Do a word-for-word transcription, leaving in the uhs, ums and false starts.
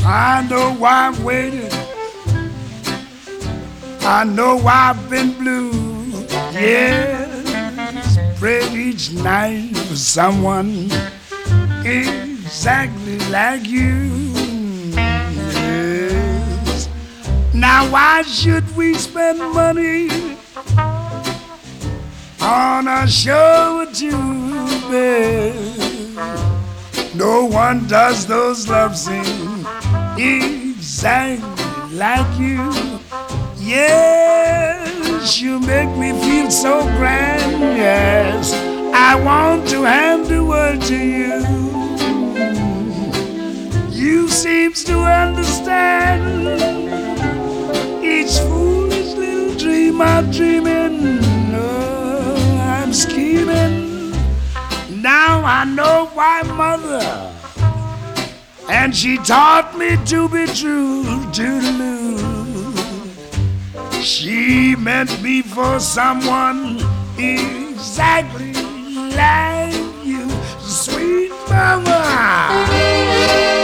I know why I've waited. I know why I've been blue. Yes, prayed each night for someone exactly like you. Yes. Now why should we spend money on a show or two, babe? No one does those love scenes exactly like you. Yes, you make me feel so grand. Yes, I want to hand the word to you. You seems to understand each foolish little dream I'm dreaming. Oh, I'm scheming. Now I know why, mother, and she taught me to be true to the lose. She meant me for someone exactly like you, sweet mama.